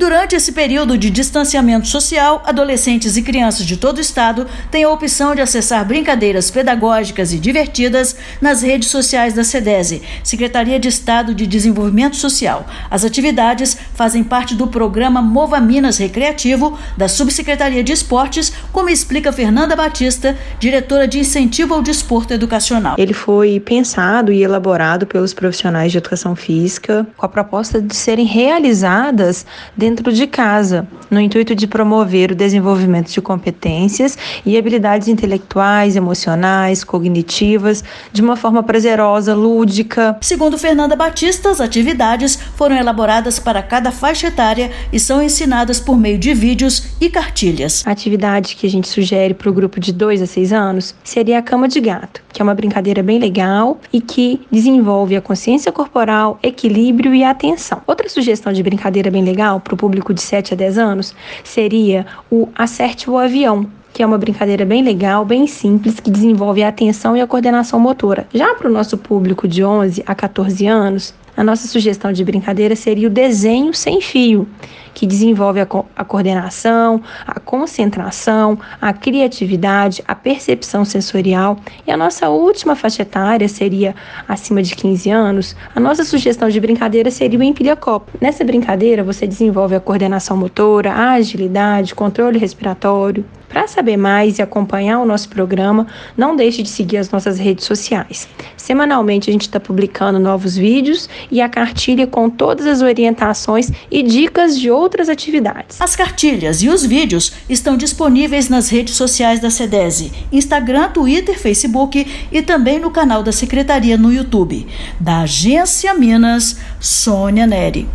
Durante esse período de distanciamento social, adolescentes e crianças de todo o estado têm a opção de acessar brincadeiras pedagógicas e divertidas nas redes sociais da SEDESE, Secretaria de Estado de Desenvolvimento Social. As atividades fazem parte do programa Mova Minas Recreativo da Subsecretaria de Esportes, como explica Fernanda Batista, diretora de Incentivo ao Desporto Educacional. Ele foi pensado e elaborado pelos profissionais de educação física com a proposta de serem realizadas dentro de casa, no intuito de promover o desenvolvimento de competências e habilidades intelectuais, emocionais, cognitivas, de uma forma prazerosa, lúdica. Segundo Fernanda Batista, as atividades foram elaboradas para cada faixa etária e são ensinadas por meio de vídeos e cartilhas. A atividade que a gente sugere para o grupo de 2 a 6 anos seria a cama de gato, que é uma brincadeira bem legal e que desenvolve a consciência corporal, equilíbrio e atenção. Outra sugestão de brincadeira bem legal para o público de 7 a 10 anos seria o Acerte o Avião, que é uma brincadeira bem legal, bem simples, que desenvolve a atenção e a coordenação motora. Já para o nosso público de 11 a 14 anos, a nossa sugestão de brincadeira seria o Desenho Sem Fio, que desenvolve a coordenação, a concentração, a criatividade, a percepção sensorial. E a nossa última faixa etária seria acima de 15 anos. A nossa sugestão de brincadeira seria o Empilha-Copo. Nessa brincadeira, você desenvolve a coordenação motora, a agilidade, controle respiratório. Para saber mais e acompanhar o nosso programa, não deixe de seguir as nossas redes sociais. Semanalmente a gente está publicando novos vídeos e a cartilha com todas as orientações e dicas de outras atividades. As cartilhas e os vídeos estão disponíveis nas redes sociais da SEDESE, Instagram, Twitter, Facebook e também no canal da Secretaria no YouTube. Da Agência Minas, Sônia Neri.